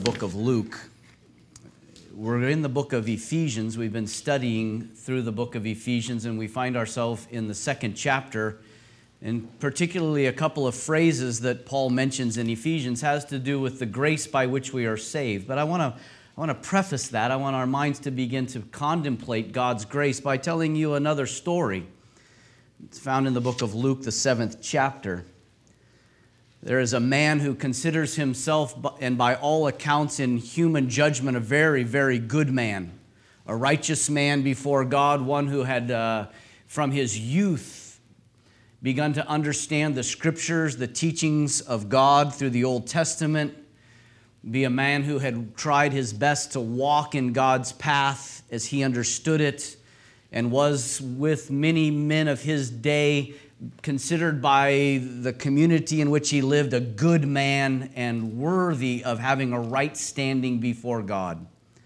book of Luke. We're in the book of Ephesians. We've been studying through the book of Ephesians, and we find ourselves in the second chapter. And particularly a couple of phrases that Paul mentions in Ephesians has to do with the grace by which we are saved. But I want to preface that. I want our minds to begin to contemplate God's grace by telling you another story. It's found in the book of Luke, the 7th chapter. There is a man who considers himself, and by all accounts in human judgment, a very, very good man, a righteous man before God, one who had, from his youth, begun to understand the scriptures, the teachings of God through the Old Testament, be a man who had tried his best to walk in God's path as he understood it, and was with many men of his day considered by the community in which he lived a good man and worthy of having a right standing before God.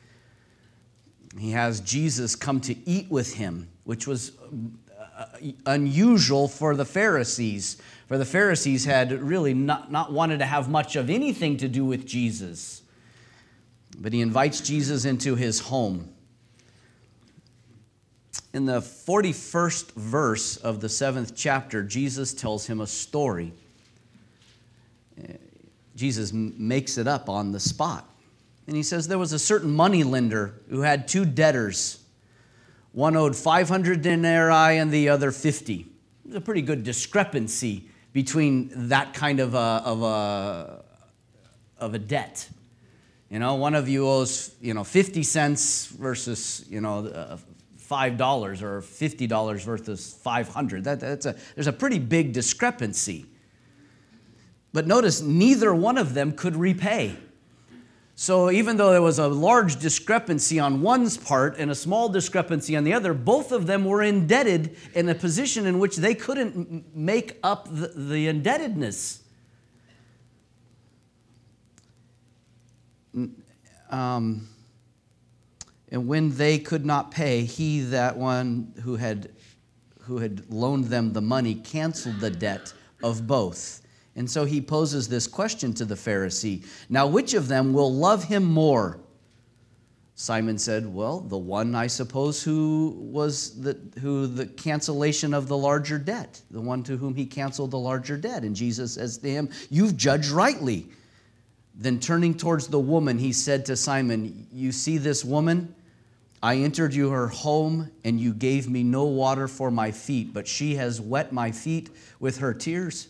He has Jesus come to eat with him, which was unusual for the Pharisees. For the Pharisees had really not wanted to have much of anything to do with Jesus. But he invites Jesus into his home. In the 41st verse of the 7th chapter, Jesus tells him a story. Jesus makes it up on the spot. And he says there was a certain moneylender who had two debtors. One owed 500 denarii and the other 50. There's a pretty good discrepancy between that kind of a debt. You know, one of you owes, 50 cents versus, $5 or $50 versus $500. There's a pretty big discrepancy. But notice, neither one of them could repay. So even though there was a large discrepancy on one's part and a small discrepancy on the other, both of them were indebted in a position in which they couldn't make up the indebtedness. And when they could not pay, he, that one who had loaned them the money, canceled the debt of both. And so he poses this question to the Pharisee. Now, which of them will love him more? Simon said, well, the one, I suppose, who the cancellation of the larger debt, the one to whom he canceled the larger debt. And Jesus says to him, you've judged rightly. Then turning towards the woman, he said to Simon, you see this woman? I entered her home, and you gave me no water for my feet, but she has wet my feet with her tears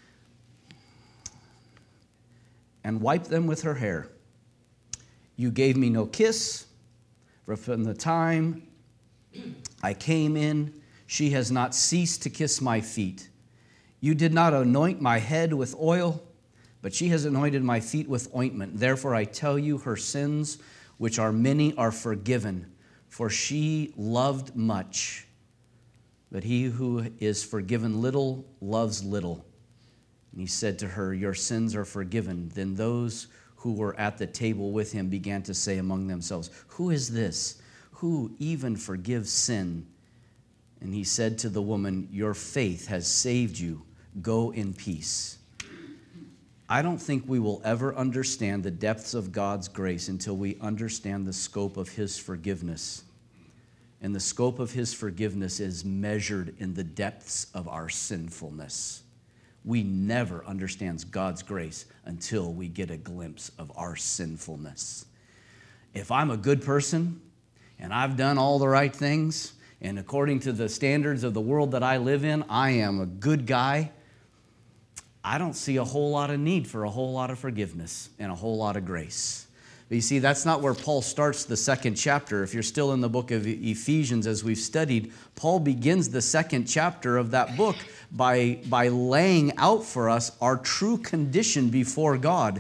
and wiped them with her hair. You gave me no kiss, for from the time I came in, she has not ceased to kiss my feet. You did not anoint my head with oil, but she has anointed my feet with ointment. Therefore I tell you, her sins, which are many, are forgiven. For she loved much, but he who is forgiven little loves little. And he said to her, your sins are forgiven. Then those who were at the table with him began to say among themselves, who is this? Who even forgives sin? And he said to the woman, your faith has saved you. Go in peace. I don't think we will ever understand the depths of God's grace until we understand the scope of his forgiveness. And the scope of his forgiveness is measured in the depths of our sinfulness. We never understand God's grace until we get a glimpse of our sinfulness. If I'm a good person and I've done all the right things, and according to the standards of the world that I live in, I am a good guy, I don't see a whole lot of need for a whole lot of forgiveness and a whole lot of grace. But you see, that's not where Paul starts the second chapter. If you're still in the book of Ephesians as we've studied, Paul begins the second chapter of that book by laying out for us our true condition before God.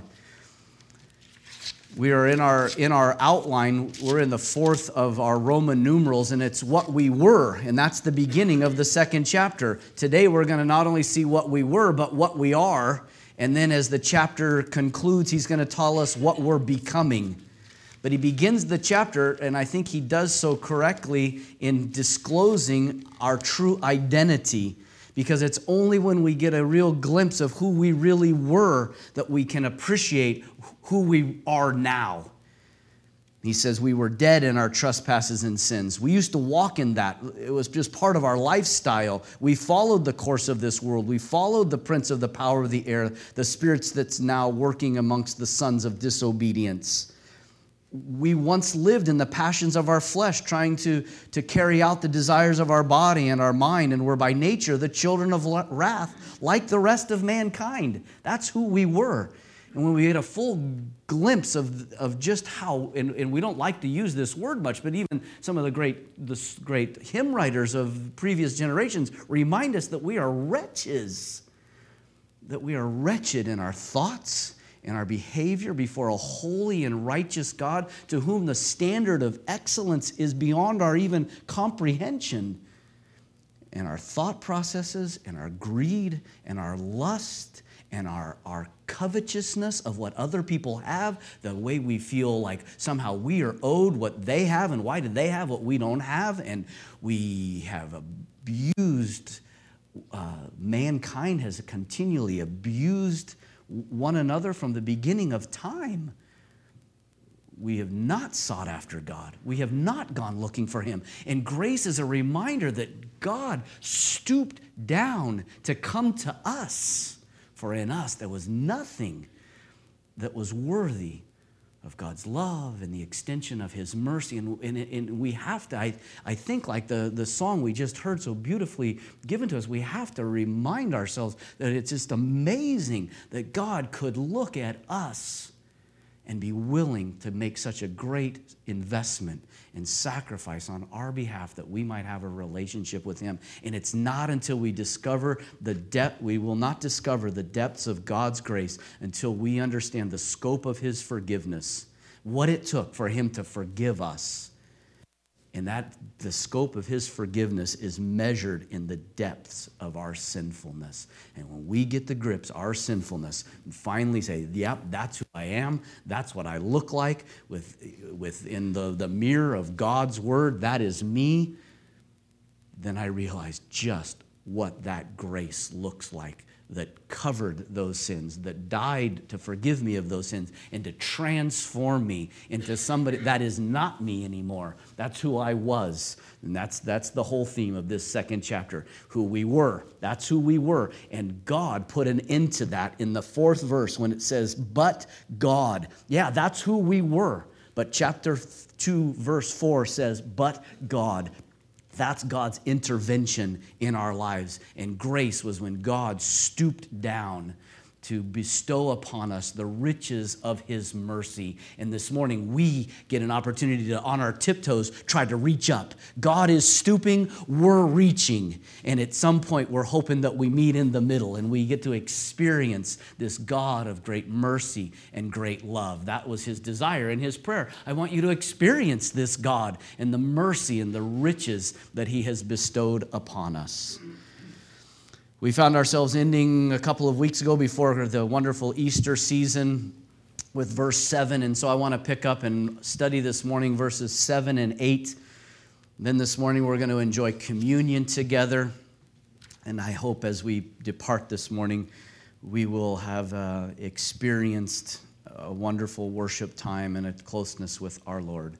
We are in our outline, we're in the fourth of our Roman numerals, and it's what we were, and that's the beginning of the second chapter. Today we're going to not only see what we were, but what we are, and then as the chapter concludes, he's going to tell us what we're becoming. But he begins the chapter, and I think he does so correctly in disclosing our true identity, Because it's only when we get a real glimpse of who we really were that we can appreciate who we are now. He says we were dead in our trespasses and sins. We used to walk in that. It was just part of our lifestyle. We followed the course of this world. We followed the prince of the power of the air, the spirits that's now working amongst the sons of disobedience. We once lived in the passions of our flesh, trying to carry out the desires of our body and our mind, and were by nature the children of wrath, like the rest of mankind. That's who we were. And when we get a full glimpse of just how, and we don't like to use this word much, but even some of the great hymn writers of previous generations remind us that we are wretches, that we are wretched in our thoughts and our behavior before a holy and righteous God to whom the standard of excellence is beyond our even comprehension. And our thought processes and our greed and our lust and our covetousness of what other people have, the way we feel like somehow we are owed what they have, and why do they have what we don't have, and we have abused, mankind has continually abused one another from the beginning of time. We have not sought after God. We have not gone looking for Him. And grace is a reminder that God stooped down to come to us. For in us there was nothing that was worthy of God's love and the extension of His mercy. And we have to, I think like the song we just heard so beautifully given to us, we have to remind ourselves that it's just amazing that God could look at us and be willing to make such a great investment and sacrifice on our behalf that we might have a relationship with Him. And it's not until we discover the depth, we will not discover the depths of God's grace until we understand the scope of His forgiveness, what it took for Him to forgive us. And that the scope of His forgiveness is measured in the depths of our sinfulness. And when we get the grips, our sinfulness, and finally say, yep, that's who I am, that's what I look like, within the mirror of God's Word, that is me, then I realize just what that grace looks like that covered those sins, that died to forgive me of those sins and to transform me into somebody that is not me anymore. That's who I was. And that's the whole theme of this second chapter, who we were. That's who we were. And God put an end to that in the 4th verse when it says, but God. Yeah, that's who we were. But chapter 2, verse 4 says, but God. That's God's intervention in our lives. And grace was when God stooped down to bestow upon us the riches of His mercy. And this morning, we get an opportunity to, on our tiptoes, try to reach up. God is stooping, we're reaching. And at some point, we're hoping that we meet in the middle and we get to experience this God of great mercy and great love. That was His desire and His prayer. I want you to experience this God and the mercy and the riches that He has bestowed upon us. We found ourselves ending a couple of weeks ago before the wonderful Easter season with verse 7. And so I want to pick up and study this morning verses 7 and 8. Then this morning we're going to enjoy communion together. And I hope as we depart this morning, we will have experienced a wonderful worship time and a closeness with our Lord.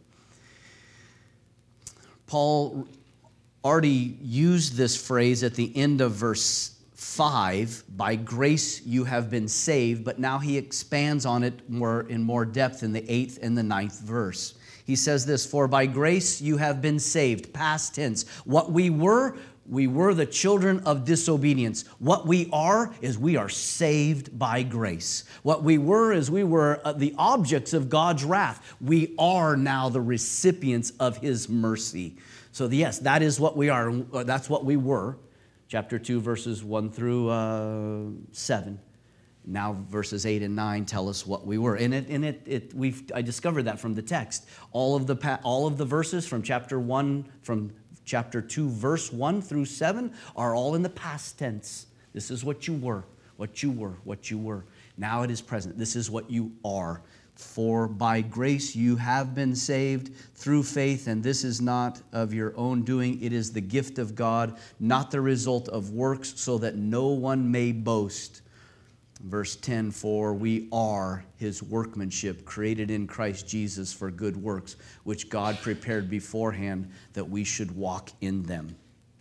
Paul already used this phrase at the end of verse 5, by grace you have been saved, but now he expands on it in more depth in the 8th and the 9th verse. He says this, for by grace you have been saved, past tense. What we were the children of disobedience. What we are is we are saved by grace. What we were is we were the objects of God's wrath. We are now the recipients of His mercy. So yes, that is what we are. That's what we were. Chapter 2, verses 1 through 7. Now verses 8 and 9 tell us what we were. I discovered that from the text. All of the verses from chapter 2, verse 1 through 7 are all in the past tense. This is what you were, what you were, what you were. Now it is present. This is what you are. For by grace you have been saved through faith, and this is not of your own doing. It is the gift of God, not the result of works, so that no one may boast. Verse 10, for we are his workmanship, created in Christ Jesus for good works, which God prepared beforehand that we should walk in them.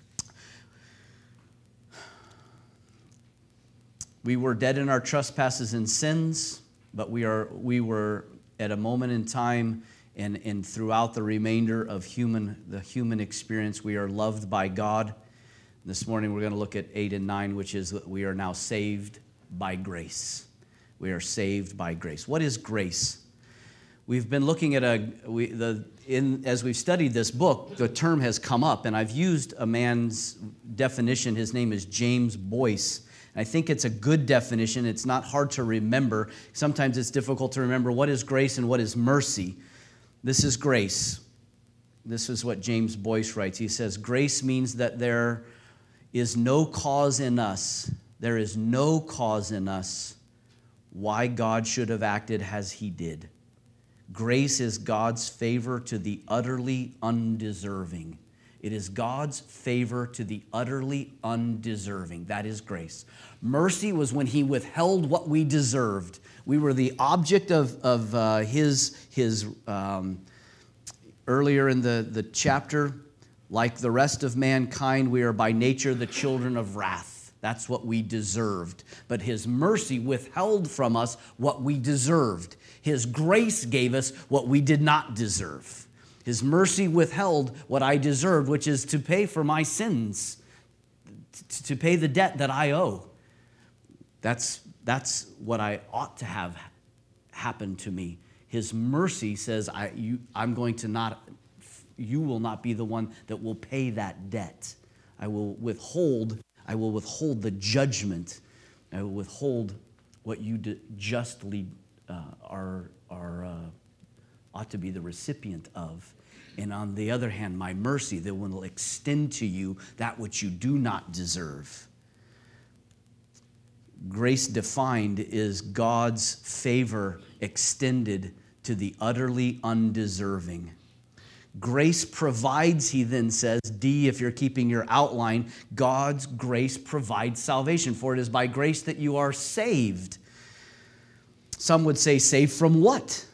We were dead in our trespasses and sins, but we were at a moment in time and throughout the remainder of the human experience, we are loved by God. This morning we're going to look at 8 and 9, which is that we are now saved by grace. We are saved by grace. What is grace? We've been looking at as we've studied this book, the term has come up, and I've used a man's definition. His name is James Boyce. I think it's a good definition. It's not hard to remember. Sometimes it's difficult to remember what is grace and what is mercy. This is grace. This is what James Boyce writes. He says, grace means that there is no cause in us. There is no cause in us why God should have acted as he did. Grace is God's favor to the utterly undeserving. It is God's favor to the utterly undeserving. That is grace. Mercy was when he withheld what we deserved. We were the object of his earlier in the chapter. Like the rest of mankind, we are by nature the children of wrath. That's what we deserved. But his mercy withheld from us what we deserved. His grace gave us what we did not deserve. His mercy withheld what I deserved, which is to pay for my sins, to pay the debt that I owe. That's what I ought to have happen to me. His mercy says, you will not be the one that will pay that debt. I will withhold the judgment. I will withhold what you justly ought to be the recipient of. And on the other hand, my mercy that will extend to you that which you do not deserve. Grace defined is God's favor extended to the utterly undeserving. Grace provides, he then says, D, if you're keeping your outline, God's grace provides salvation. For it is by grace that you are saved. Some would say, saved from what?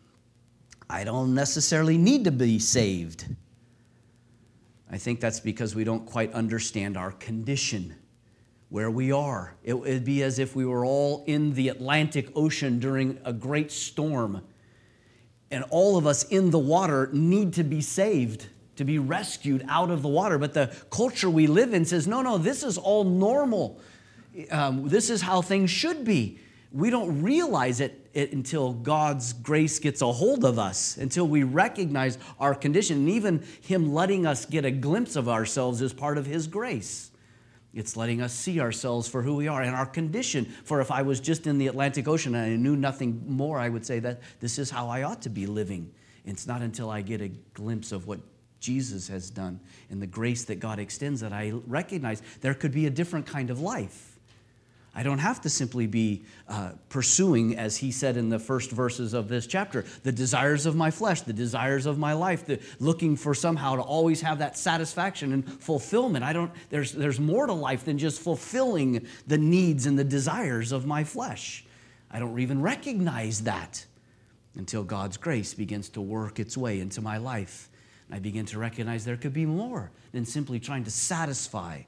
I don't necessarily need to be saved. I think that's because we don't quite understand our condition, where we are. It would be as if we were all in the Atlantic Ocean during a great storm, and all of us in the water need to be saved, to be rescued out of the water. But the culture we live in says, no, this is all normal. This is how things should be. We don't realize it until God's grace gets a hold of us, until we recognize our condition. And even him letting us get a glimpse of ourselves is part of his grace. It's letting us see ourselves for who we are and our condition. For if I was just in the Atlantic Ocean and I knew nothing more, I would say that this is how I ought to be living. And it's not until I get a glimpse of what Jesus has done and the grace that God extends that I recognize there could be a different kind of life. I don't have to simply be pursuing, as he said in the first verses of this chapter, the desires of my flesh, the desires of my life, looking for somehow to always have that satisfaction and fulfillment. There's more to life than just fulfilling the needs and the desires of my flesh. I don't even recognize that until God's grace begins to work its way into my life. I begin to recognize there could be more than simply trying to satisfy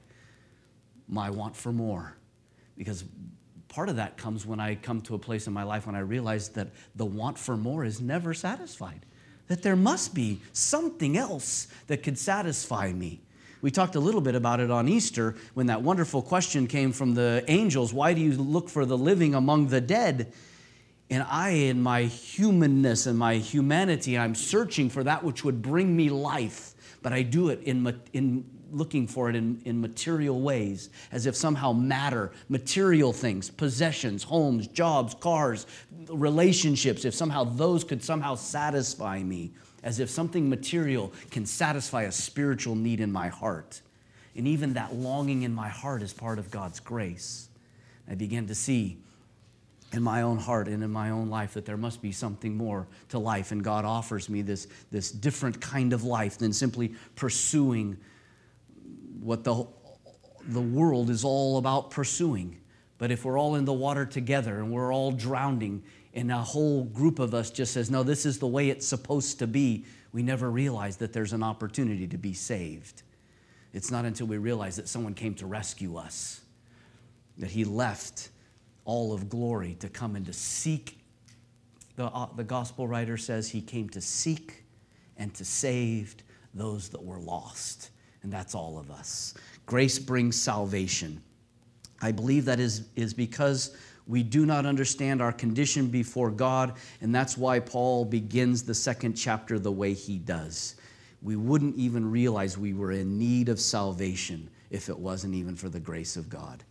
my want for more. Because part of that comes when I come to a place in my life when I realize that the want for more is never satisfied. That there must be something else that could satisfy me. We talked a little bit about it on Easter when that wonderful question came from the angels, why do you look for the living among the dead? And I, in my humanness and my humanity, I'm searching for that which would bring me life. But I do it in looking for it in material ways, as if somehow matter, material things, possessions, homes, jobs, cars, relationships, if somehow those could somehow satisfy me, as if something material can satisfy a spiritual need in my heart. And even that longing in my heart is part of God's grace. I began to see in my own heart and in my own life that there must be something more to life, and God offers me this different kind of life than simply pursuing what the world is all about pursuing. But if we're all in the water together and we're all drowning, and a whole group of us just says, no, this is the way it's supposed to be, we never realize that there's an opportunity to be saved. It's not until we realize that someone came to rescue us, that he left all of glory to come and to seek. The gospel writer says he came to seek and to save those that were lost. And that's all of us. Grace brings salvation. I believe that is because we do not understand our condition before God, and that's why Paul begins the second chapter the way he does. We wouldn't even realize we were in need of salvation if it wasn't even for the grace of God.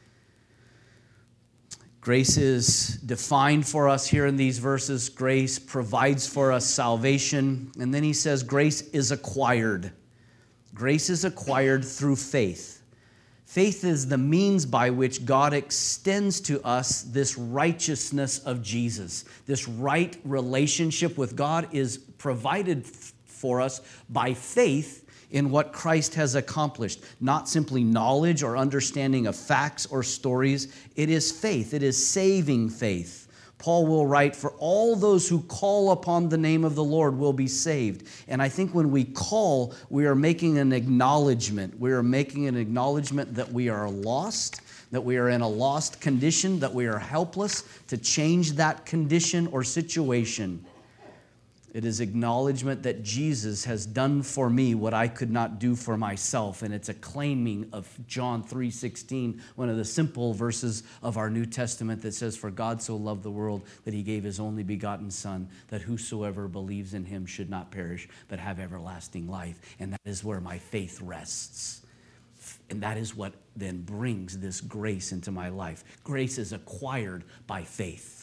Grace is defined for us here in these verses. Grace provides for us salvation. And then he says grace is acquired. Grace is acquired through faith. Faith is the means by which God extends to us this righteousness of Jesus. This right relationship with God is provided for us by faith in what Christ has accomplished. Not simply knowledge or understanding of facts or stories. It is faith. It is saving faith. Paul will write, for all those who call upon the name of the Lord will be saved. And I think when we call, we are making an acknowledgement. We are making an acknowledgement that we are lost, that we are in a lost condition, that we are helpless to change that condition or situation. It is acknowledgement that Jesus has done for me what I could not do for myself. And it's a claiming of John 3:16, one of the simple verses of our New Testament that says, for God so loved the world that he gave his only begotten Son, that whosoever believes in him should not perish, but have everlasting life. And that is where my faith rests. And that is what then brings this grace into my life. Grace is acquired by faith.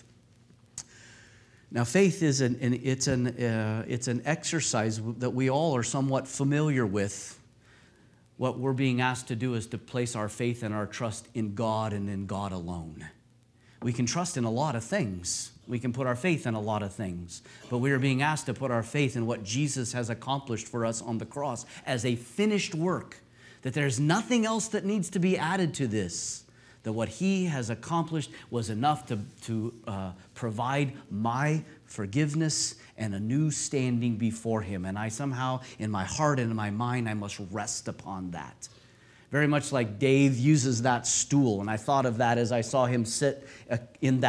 Now, faith is it's an exercise that we all are somewhat familiar with. What we're being asked to do is to place our faith and our trust in God and in God alone. We can trust in a lot of things. We can put our faith in a lot of things. But we are being asked to put our faith in what Jesus has accomplished for us on the cross as a finished work. That there's nothing else that needs to be added to this. That what he has accomplished was enough to provide my forgiveness and a new standing before him. And I somehow, in my heart and in my mind, I must rest upon that. Very much like Dave uses that stool. And I thought of that as I saw him sit on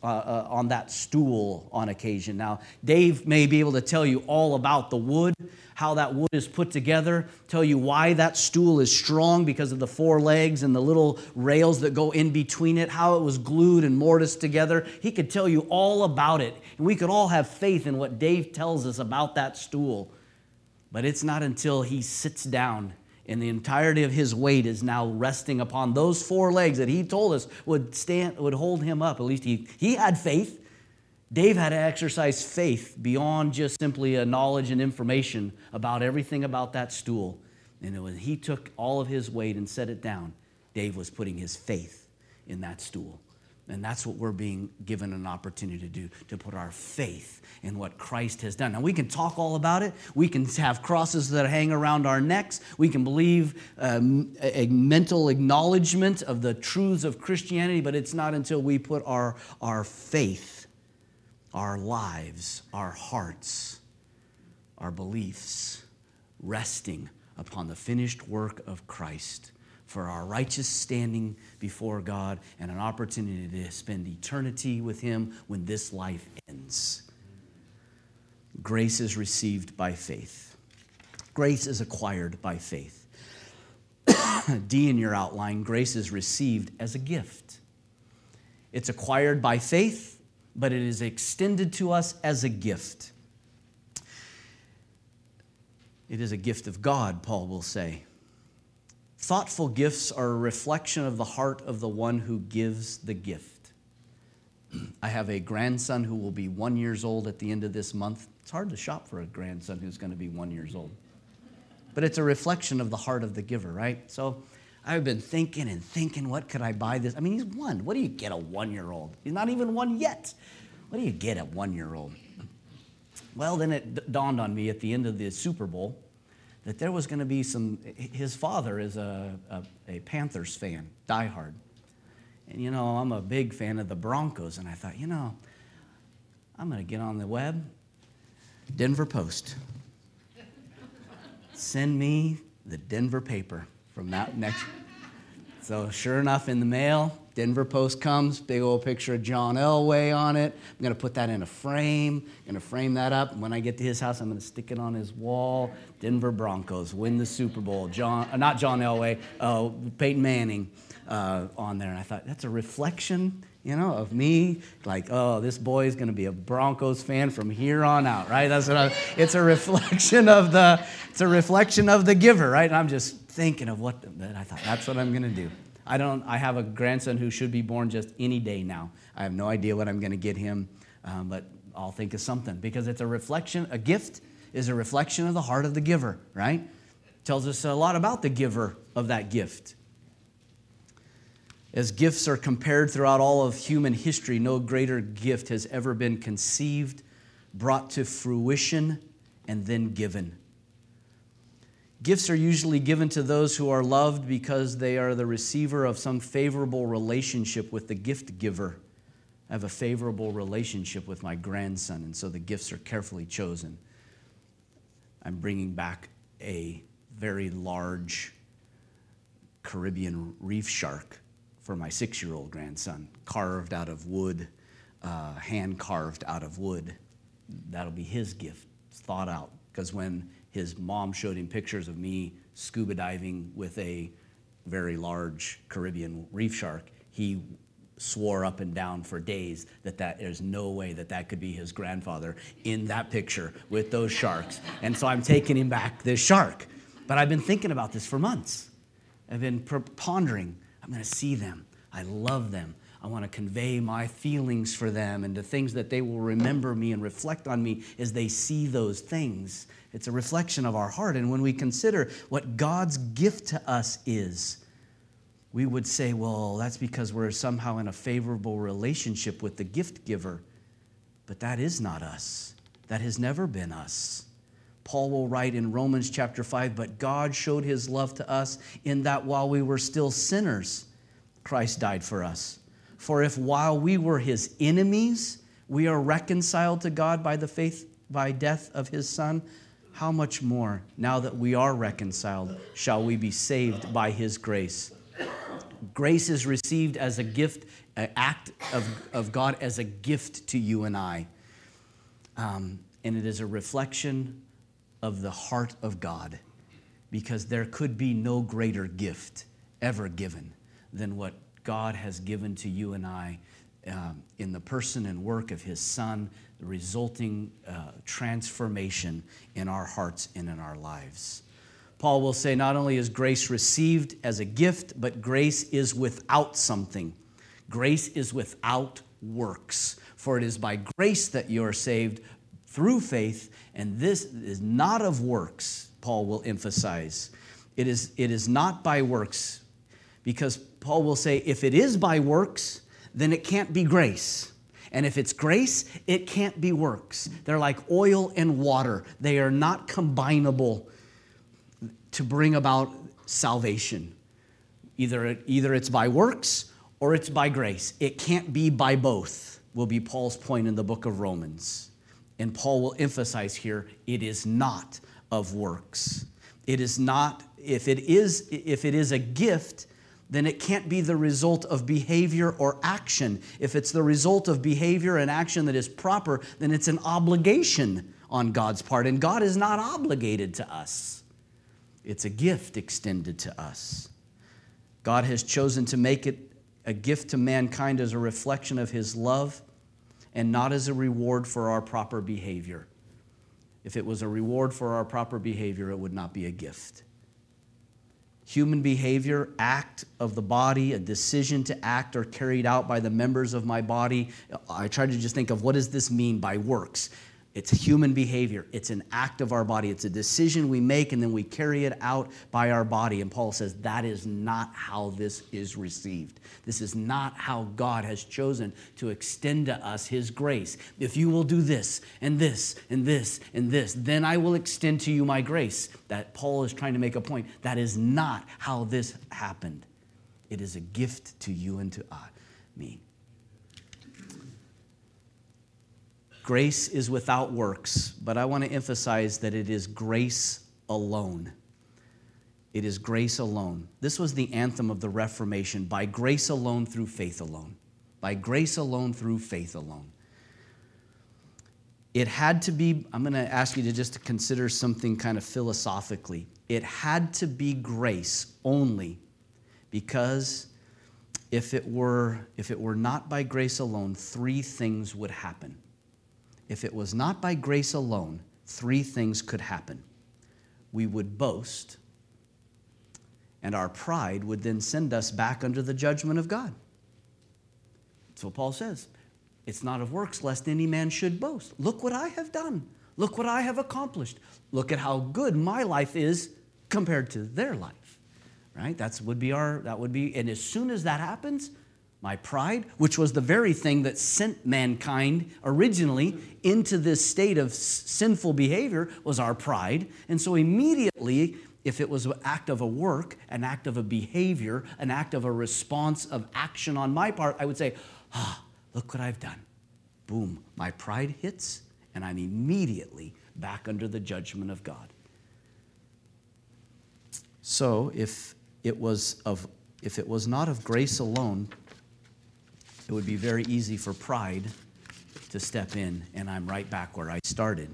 that stool on occasion. Now, Dave may be able to tell you all about the wood, how that wood is put together, tell you why that stool is strong because of the four legs and the little rails that go in between it, how it was glued and mortised together. He could tell you all about it. And we could all have faith in what Dave tells us about that stool. But it's not until he sits down and the entirety of his weight is now resting upon those four legs that he told us would hold him up. At least he had faith. Dave had to exercise faith beyond just simply a knowledge and information about everything about that stool. And when he took all of his weight and set it down, Dave was putting his faith in that stool. And that's what we're being given an opportunity to do, to put our faith in what Christ has done. Now, we can talk all about it. We can have crosses that hang around our necks. We can believe a mental acknowledgement of the truths of Christianity, but it's not until we put our faith, our lives, our hearts, our beliefs resting upon the finished work of Christ for our righteous standing before God and an opportunity to spend eternity with him when this life ends. Grace is received by faith. Grace is acquired by faith. D in your outline, grace is received as a gift. It's acquired by faith, but it is extended to us as a gift. It is a gift of God, Paul will say. Thoughtful gifts are a reflection of the heart of the one who gives the gift. I have a grandson who will be 1 year old at the end of this month. It's hard to shop for a grandson who's going to be 1 year old. But it's a reflection of the heart of the giver, right? So I've been thinking and thinking, what could I buy this? I mean, he's 1. What do you get a 1-year-old? He's not even 1 yet. What do you get a 1-year-old? Well, then it dawned on me at the end of the Super Bowl that there was going to be his father is a Panthers fan, diehard. And, I'm a big fan of the Broncos. And I thought, I'm going to get on the web, Denver Post. Send me the Denver paper from that next. So sure enough, in the mail, Denver Post comes, big old picture of John Elway on it. I'm going to put that in a frame, going to frame that up. And when I get to his house, I'm going to stick it on his wall. Denver Broncos win the Super Bowl. Not John Elway, Peyton Manning on there. And I thought, that's a reflection, of me. Like, this boy is going to be a Broncos fan from here on out, right? It's a reflection of the giver, right? And I'm just thinking of that I thought, that's what I'm going to do. I have a grandson who should be born just any day now. I have no idea what I'm going to get him, but I'll think of something because it's a reflection. A gift is a reflection of the heart of the giver, right? Tells us a lot about the giver of that gift. As gifts are compared throughout all of human history, no greater gift has ever been conceived, brought to fruition, and then given. Gifts are usually given to those who are loved because they are the receiver of some favorable relationship with the gift giver. I have a favorable relationship with my grandson, and so the gifts are carefully chosen. I'm bringing back a very large Caribbean reef shark for my 6-year-old grandson, carved out of wood, hand carved out of wood. That'll be his gift. It's thought out, because when his mom showed him pictures of me scuba diving with a very large Caribbean reef shark, he swore up and down for days that there's no way that could be his grandfather in that picture with those sharks. And so I'm taking him back this shark. But I've been thinking about this for months. I've been pondering. I'm going to see them. I love them. I want to convey my feelings for them and the things that they will remember me and reflect on me as they see those things. It's a reflection of our heart. And when we consider what God's gift to us is, we would say, well, that's because we're somehow in a favorable relationship with the gift giver. But that is not us. That has never been us. Paul will write in Romans chapter 5, but God showed his love to us in that while we were still sinners, Christ died for us. For if while we were his enemies, we are reconciled to God by death of his Son, how much more, now that we are reconciled, shall we be saved by his grace? Grace is received as a gift, an act of God as a gift to you and I. And it is a reflection of the heart of God, because there could be no greater gift ever given than what God has given to you and I in the person and work of his Son, the resulting transformation in our hearts and in our lives. Paul will say not only is grace received as a gift, but grace is without something. Grace is without works. For it is by grace that you are saved through faith, and this is not of works, Paul will emphasize. It is not by works, because Paul will say if it is by works, then it can't be grace. And if it's grace, it can't be works. They're like oil and water. They are not combinable to bring about salvation. Either it's by works or it's by grace. It can't be by both, will be Paul's point in the book of Romans. And Paul will emphasize here, it is not of works. It is not, if it is a gift, then it can't be the result of behavior or action. If it's the result of behavior and action that is proper, then it's an obligation on God's part. And God is not obligated to us. It's a gift extended to us. God has chosen to make it a gift to mankind as a reflection of his love and not as a reward for our proper behavior. If it was a reward for our proper behavior, it would not be a gift. Human behavior, act of the body, a decision to act are carried out by the members of my body. I try to just think of what does this mean by works? It's human behavior. It's an act of our body. It's a decision we make, and then we carry it out by our body. And Paul says that is not how this is received. This is not how God has chosen to extend to us his grace. If you will do this and this and this and this, then I will extend to you my grace. That Paul is trying to make a point. That is not how this happened. It is a gift to you and to me. Grace is without works, but I want to emphasize that it is grace alone. It is grace alone. This was the anthem of the Reformation, by grace alone, through faith alone. By grace alone, through faith alone. It had to be, I'm going to ask you to just consider something kind of philosophically. It had to be grace only because if it were not by grace alone, three things would happen. If it was not by grace alone, three things could happen. We would boast, and our pride would then send us back under the judgment of God. That's what Paul says. It's not of works, lest any man should boast. Look what I have done. Look what I have accomplished. Look at how good my life is compared to their life. Right? That would be, and as soon as that happens, my pride, which was the very thing that sent mankind originally into this state of sinful behavior, was our pride. And so immediately, if it was an act of a work, an act of a behavior, an act of a response of action on my part, I would say, look what I've done. Boom, my pride hits, and I'm immediately back under the judgment of God. So if it was not of grace alone, it would be very easy for pride to step in, and I'm right back where I started.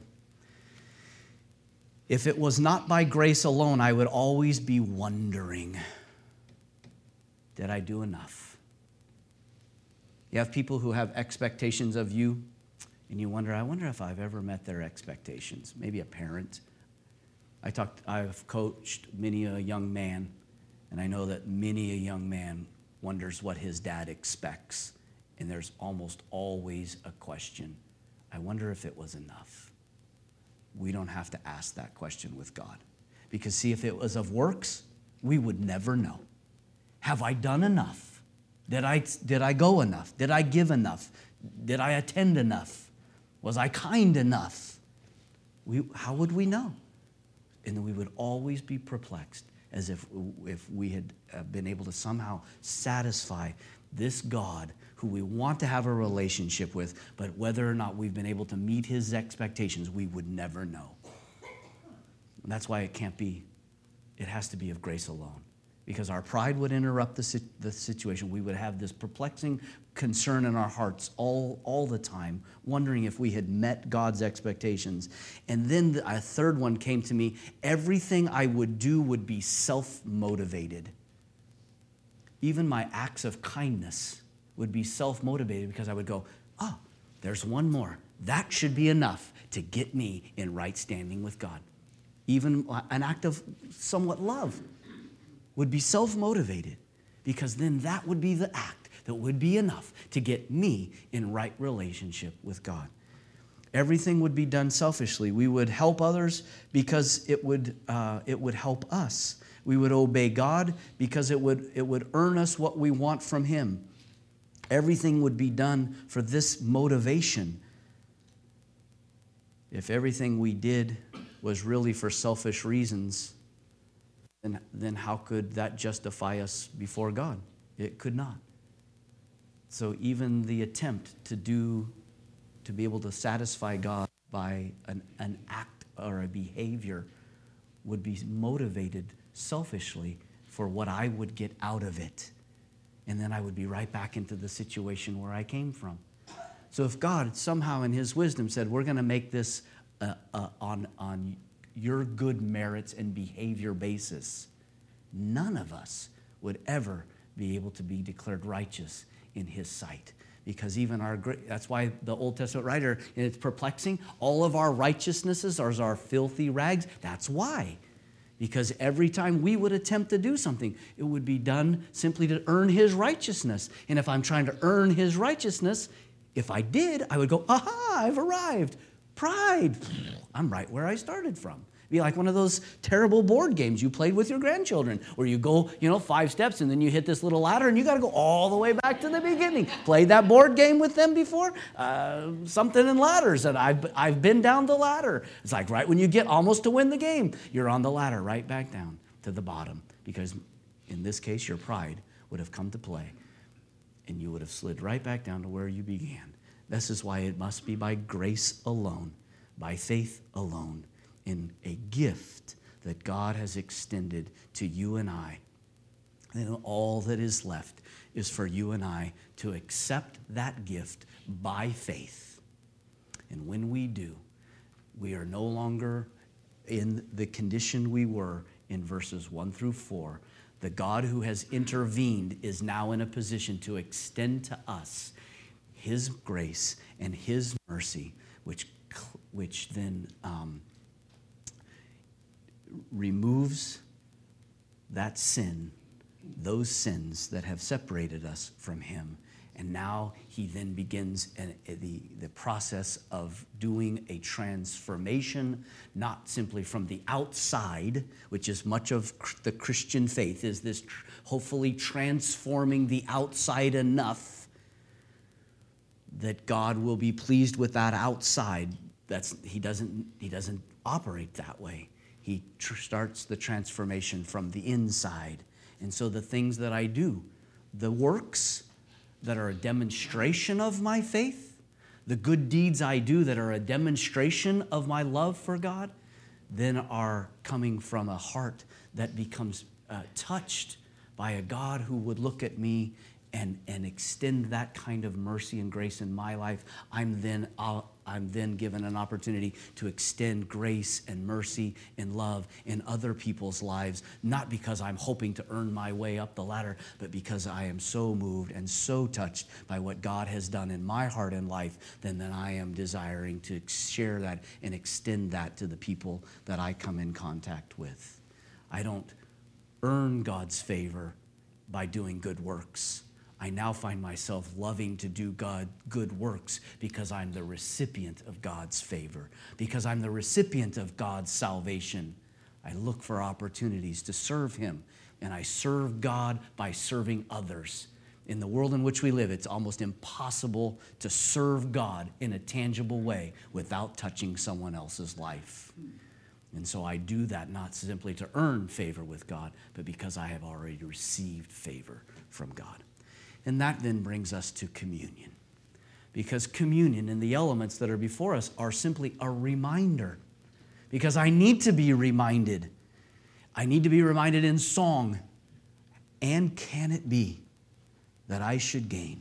If it was not by grace alone, I would always be wondering, did I do enough? You have people who have expectations of you, and you wonder, I wonder if I've ever met their expectations. Maybe a parent. I've coached many a young man, and I know that many a young man wonders what his dad expects. And there's almost always a question. I wonder if it was enough. We don't have to ask that question with God. Because see, if it was of works, we would never know. Have I done enough? Did I go enough? Did I give enough? Did I attend enough? Was I kind enough? How would we know? And then we would always be perplexed, as if we had been able to somehow satisfy this God who we want to have a relationship with, but whether or not we've been able to meet his expectations, we would never know. And that's why it has to be of grace alone. Because our pride would interrupt the situation. We would have this perplexing concern in our hearts all the time, wondering if we had met God's expectations. And then a third one came to me. Everything I would do would be self-motivated. Even my acts of kindness would be self-motivated because I would go, there's one more. That should be enough to get me in right standing with God. Even an act of somewhat love would be self-motivated because then that would be the act that would be enough to get me in right relationship with God. Everything would be done selfishly. We would help others because it would help us. We would obey God because it would earn us what we want from him. Everything would be done for this motivation. If everything we did was really for selfish reasons, then how could that justify us before God? It could not. So even the attempt to be able to satisfy God by an act or a behavior would be motivated selfishly for what I would get out of it. And then I would be right back into the situation where I came from. So if God somehow in his wisdom said, we're going to make this on your good merits and behavior basis, none of us would ever be able to be declared righteous in his sight. Because even that's why the Old Testament writer, and it's perplexing, all of our righteousnesses are our filthy rags. That's why. Because every time we would attempt to do something, it would be done simply to earn his righteousness. And if I'm trying to earn his righteousness, if I did, I would go, aha, I've arrived. Pride. I'm right where I started from. Be like one of those terrible board games you played with your grandchildren where you go, 5 steps and then you hit this little ladder and you got to go all the way back to the beginning. Played that board game with them before? Something in ladders, and I've been down the ladder. It's like right when you get almost to win the game, you're on the ladder right back down to the bottom, because in this case, your pride would have come to play and you would have slid right back down to where you began. This is why it must be by grace alone, by faith alone, in a gift that God has extended to you and I. And all that is left is for you and I to accept that gift by faith. And when we do, we are no longer in the condition we were in verses 1 through 4. The God who has intervened is now in a position to extend to us his grace and his mercy, which then removes that sin, those sins that have separated us from him. And now he then begins the process of doing a transformation, not simply from the outside, which is much of the Christian faith, is this hopefully transforming the outside enough that God will be pleased with that outside. He doesn't operate that way. He starts the transformation from the inside. And so the things that I do, the works that are a demonstration of my faith, the good deeds I do that are a demonstration of my love for God, then are coming from a heart that becomes touched by a God who would look at me and extend that kind of mercy and grace in my life. I'm then given an opportunity to extend grace and mercy and love in other people's lives, not because I'm hoping to earn my way up the ladder, but because I am so moved and so touched by what God has done in my heart and life, then I am desiring to share that and extend that to the people that I come in contact with. I don't earn God's favor by doing good works. I now find myself loving to do good works because I'm the recipient of God's favor, because I'm the recipient of God's salvation. I look for opportunities to serve him, and I serve God by serving others. In the world in which we live, it's almost impossible to serve God in a tangible way without touching someone else's life. And so I do that not simply to earn favor with God, but because I have already received favor from God. And that then brings us to communion. Because communion and the elements that are before us are simply a reminder. Because I need to be reminded. I need to be reminded in song. And can it be that I should gain?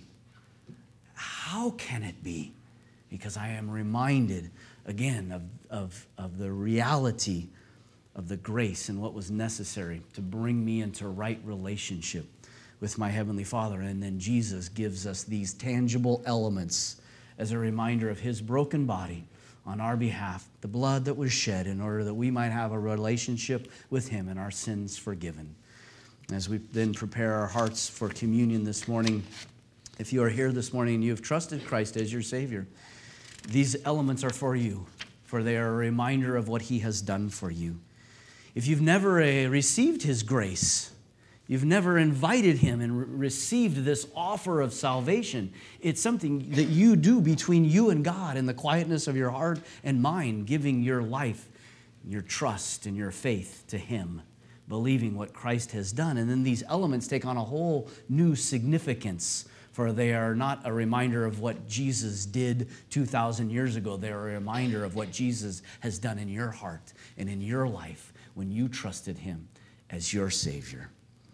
How can it be? Because I am reminded again of the reality of the grace and what was necessary to bring me into right relationship with my Heavenly Father. And then Jesus gives us these tangible elements as a reminder of his broken body on our behalf, the blood that was shed in order that we might have a relationship with him and our sins forgiven. As we then prepare our hearts for communion this morning, if you are here this morning and you have trusted Christ as your Savior, these elements are for you, for they are a reminder of what he has done for you. If you've never received his grace, you've never invited him and received this offer of salvation, it's something that you do between you and God in the quietness of your heart and mind, giving your life, your trust, and your faith to him, believing what Christ has done. And then these elements take on a whole new significance, for they are not a reminder of what Jesus did 2,000 years ago. They are a reminder of what Jesus has done in your heart and in your life when you trusted him as your Savior.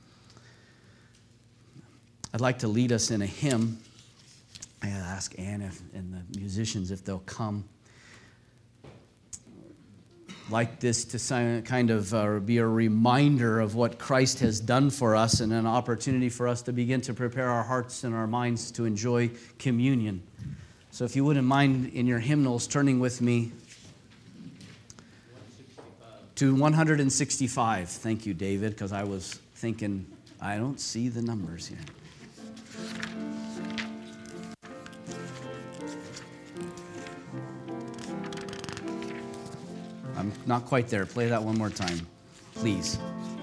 I'd like to lead us in a hymn. I ask Ann and the musicians if they'll come. Like this to kind of be a reminder of what Christ has done for us and an opportunity for us to begin to prepare our hearts and our minds to enjoy communion. So if you wouldn't mind in your hymnals turning with me to 165. Thank you, David, because I was thinking, I don't see the numbers here. I'm not quite there. Play that one more time, please.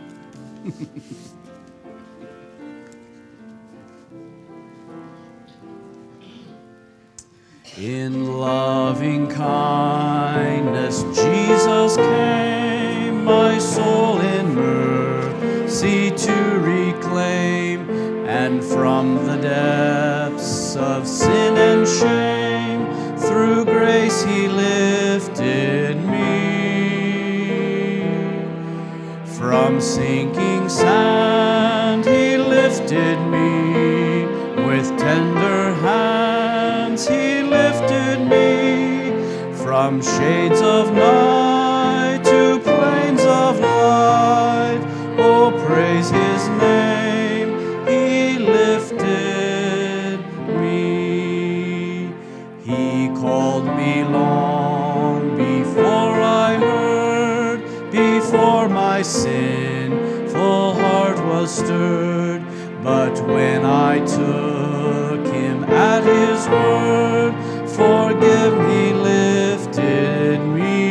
In loving kindness, Jesus came, my soul in mercy to reclaim, and from the depths of sin and shame, through grace he lifted me. From sinking sand he lifted me, with tender hands he lifted me, from shades of night to plains of light. Oh, praise his name, he lifted me. He called me long before I heard, before my sinful heart was stirred. But when I took him at his word, forgive me, lifted me.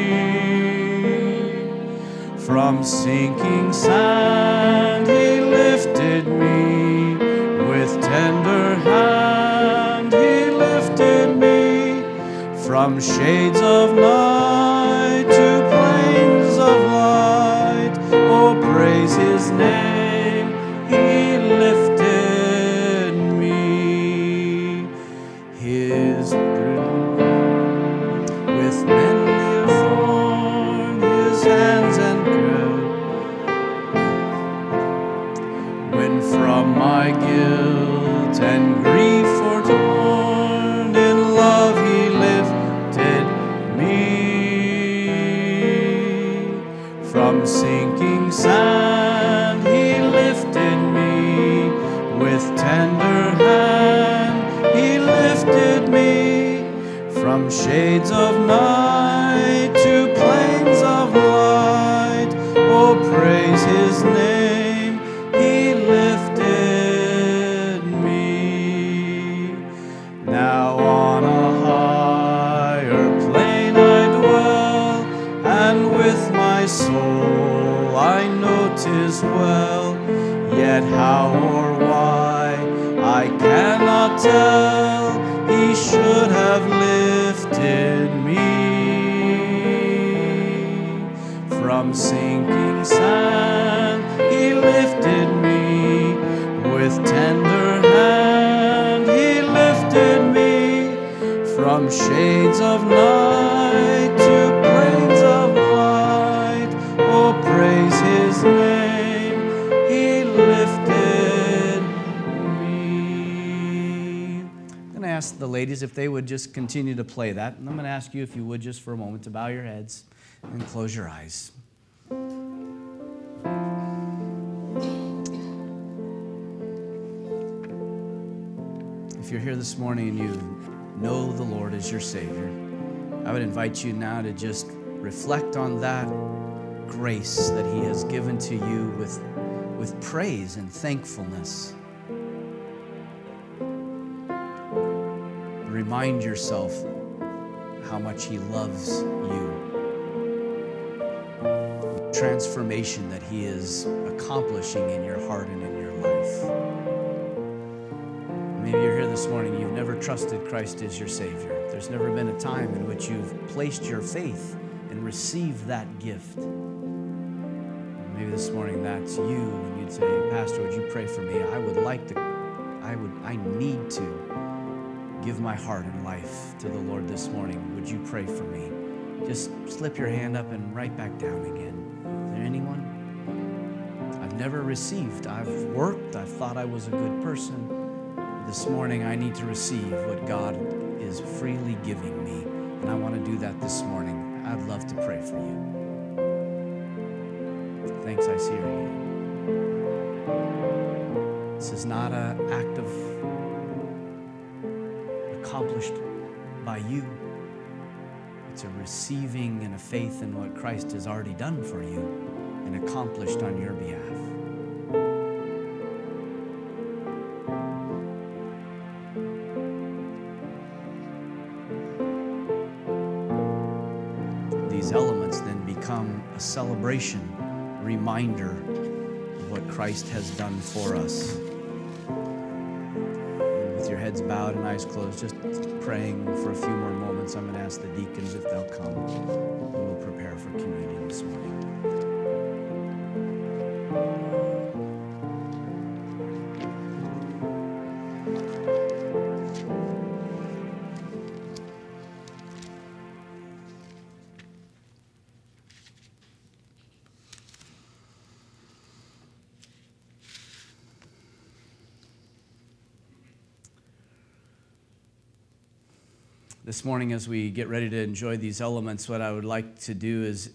From sinking sand he lifted me, with tender hand he lifted me, from shades of night to plains of light. Oh, praise his name, he lifted me. His with many a thorn, his hands and good, when from my guilt and grief fortorn, in love he lifted me. From sinking sand he lifted me, with tender hand he lifted me, from shades of night to plains of light. Oh, praise his name, he lifted me. Now on a higher plane I dwell, and with my soul I know 'tis well. Yet how or why I cannot tell, he should have lifted me. From sinking sand he lifted me, with tender hand he lifted me, from shades of night to plains of light. Oh, praise his name, he lifted me. I'm going to ask the ladies if they would just continue to play that. And I'm going to ask you if you would just for a moment to bow your heads and close your eyes. If you're here this morning and you know the Lord as your Savior, I would invite you now to just reflect on that grace that he has given to you with praise and thankfulness. Remind yourself how much he loves you. Transformation that he is accomplishing in your heart and in your life. Maybe you're here this morning, you've never trusted Christ as your Savior. There's never been a time in which you've placed your faith and received that gift. Maybe this morning that's you, and you'd say, Pastor, would you pray for me? I need to give my heart and life to the Lord this morning. Would you pray for me? Just slip your hand up and right back down again. Is there anyone? I've never received. I've worked. I thought I was a good person. This morning, I need to receive what God is freely giving me, and I want to do that this morning. I'd love to pray for you. Thanks, I see your hand. This is not an act of accomplished by you. It's a receiving and a faith in what Christ has already done for you and accomplished on your behalf. these elements then become a celebration, a reminder of what Christ has done for us. And with your heads bowed and eyes closed, just praying for a few more moments, I'm going to ask the deacons if they'll come, and we'll prepare for communion this morning. This morning, as we get ready to enjoy these elements, what I would like to do is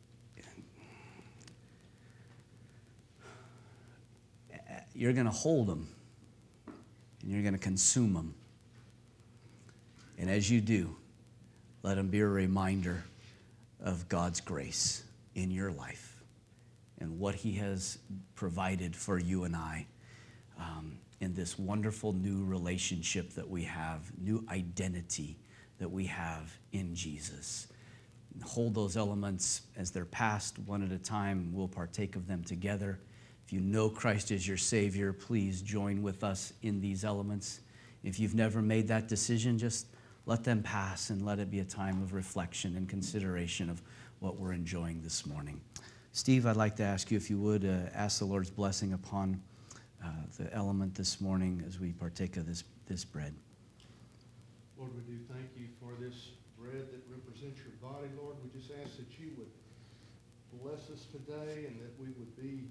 you're going to hold them and you're going to consume them. And as you do, let them be a reminder of God's grace in your life and what He has provided for you and I in this wonderful new relationship that we have, new identity that we have in Jesus. Hold those elements as they're passed one at a time. We'll partake of them together. If you know Christ as your Savior, please join with us in these elements. If you've never made that decision, just let them pass and let it be a time of reflection and consideration of what we're enjoying this morning. Steve, I'd like to ask you if you would ask the Lord's blessing upon the element this morning as we partake of this bread. Lord, we do thank you for this bread that represents your body, Lord. We just ask that you would bless us today and that we would be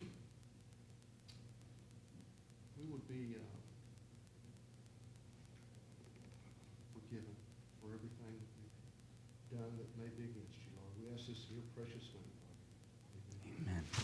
forgiven for everything that we've done that may be against you, Lord. We ask this in your precious name, Lord. Amen. Amen.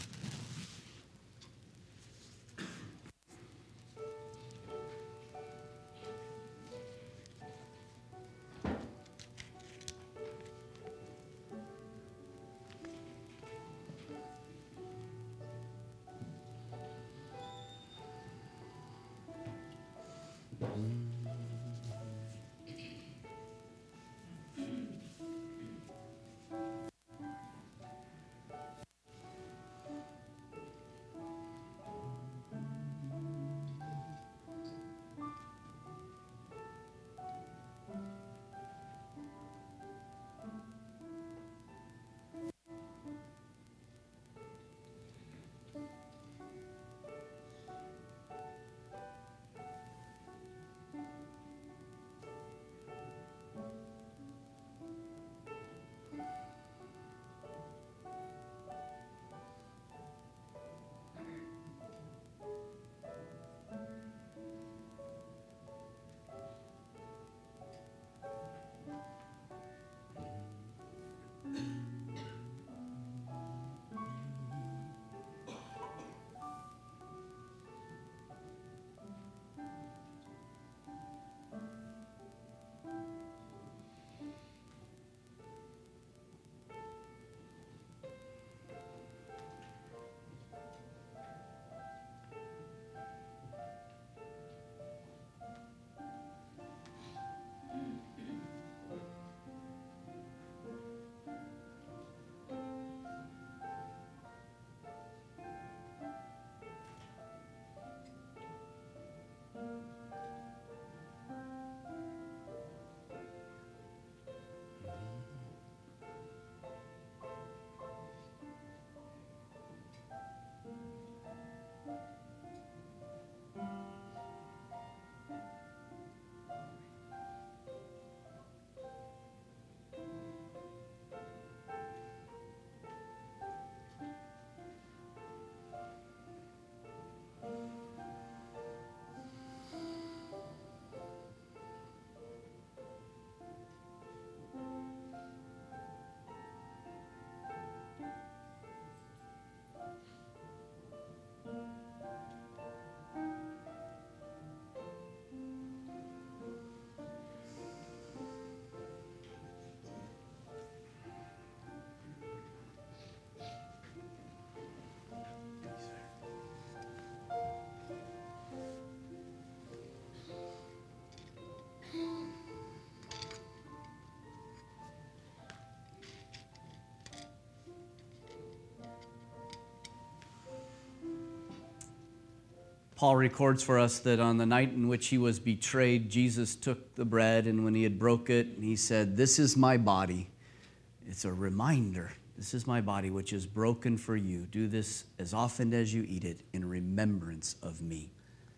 Paul records for us that on the night in which he was betrayed, Jesus took the bread, and when he had broke it, he said, "This is my body." It's a reminder. This is my body, which is broken for you. Do this as often as you eat it in remembrance of me.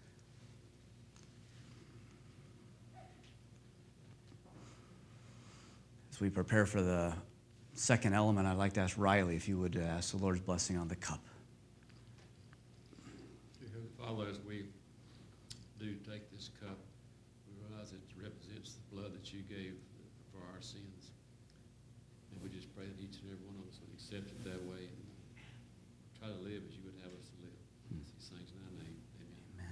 As we prepare for the second element, I'd like to ask Riley if you would ask the Lord's blessing on the cup. Father, as we do take this cup, we realize it represents the blood that you gave for our sins. And we just pray that each and every one of us would accept it that way and try to live as you would have us to live. These things in thy name. Amen. Amen.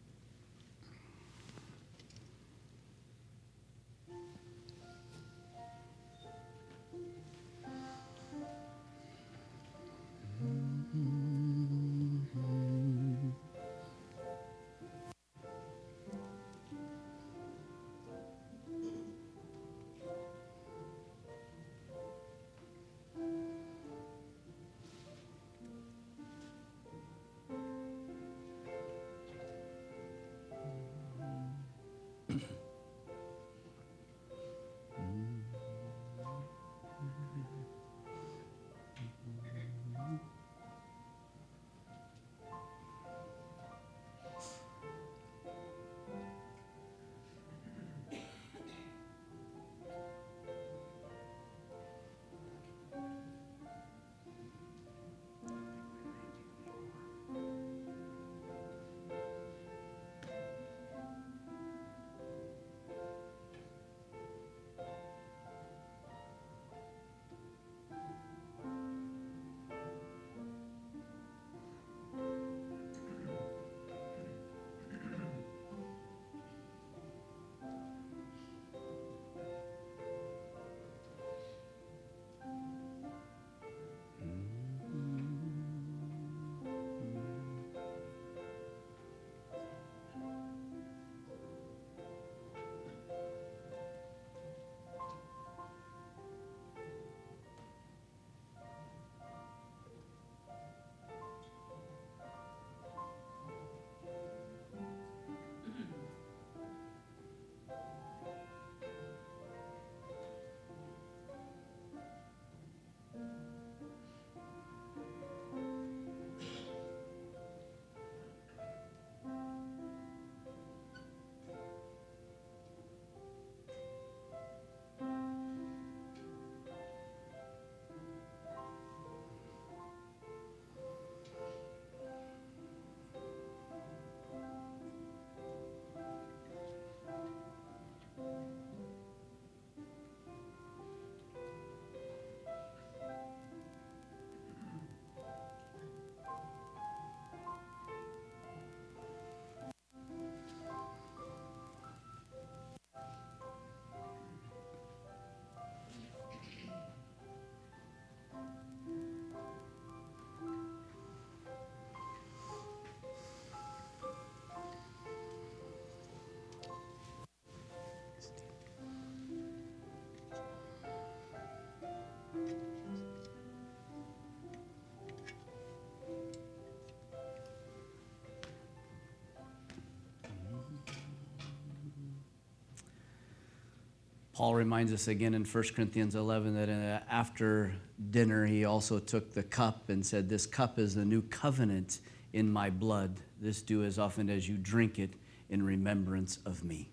Paul reminds us again in 1 Corinthians 11 that after dinner he also took the cup and said, "This cup is the new covenant in my blood. This do as often as you drink it in remembrance of me."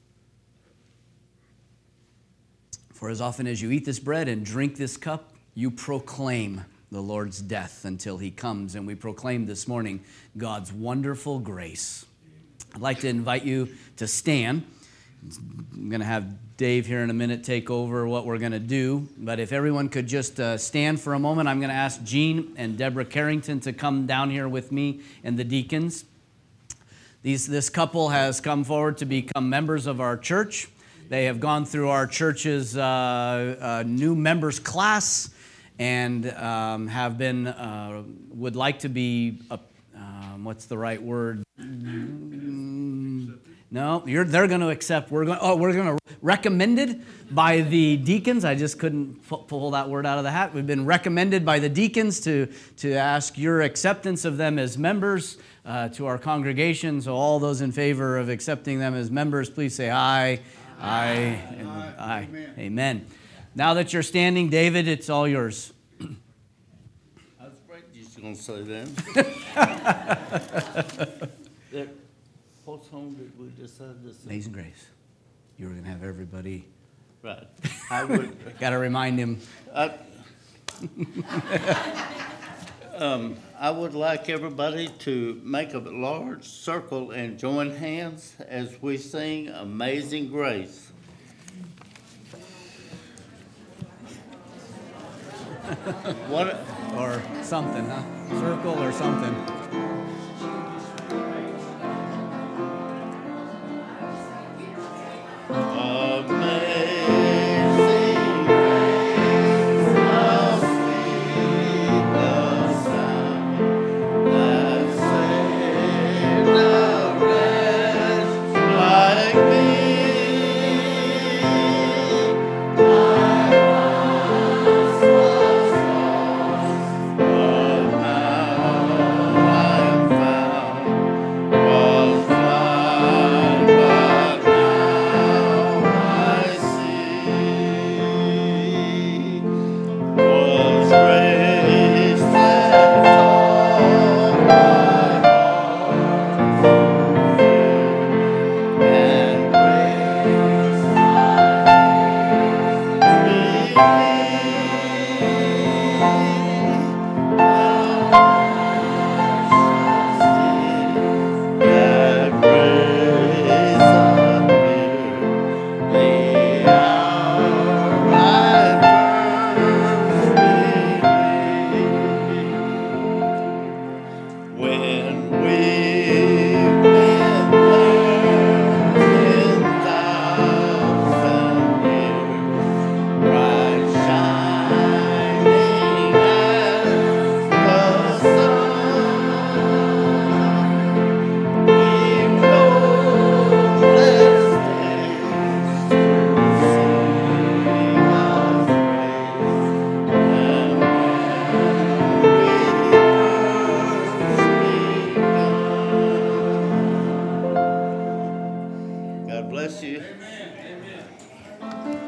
For as often as you eat this bread and drink this cup, you proclaim the Lord's death until he comes. And we proclaim this morning God's wonderful grace. I'd like to invite you to stand. I'm going to have Dave here in a minute take over what we're going to do. But if everyone could just stand for a moment, I'm going to ask Gene and Deborah Carrington to come down here with me and the deacons. This couple has come forward to become members of our church. They have gone through our church's new members class and have been, would like to be, what's the right word? No, they're going to accept. We're going to recommended by the deacons. I just couldn't pull that word out of the hat. We've been recommended by the deacons to ask your acceptance of them as members to our congregation. So all those in favor of accepting them as members, please say aye. Aye. Aye. Amen. Amen. Now that you're standing, David, it's all yours. I was afraid you was going to say that. What song did we decide to sing? Amazing Grace. You were going to have everybody. Right. I would. Got to remind him. I would like everybody to make a large circle and join hands as we sing Amazing Grace. What? Or something, huh? Circle or something. Amazing grace, how sweet the sound that saved a wretch like me. I once was lost, but now I am found. Was blind, but now I see. Was grace that taught my heart to fear, and grace that grace appeared, the hour I first believed. When we've been there 10,000 years, bright shining as the sun, we've no less days to sing of grace than when we first begun. God bless you. Amen.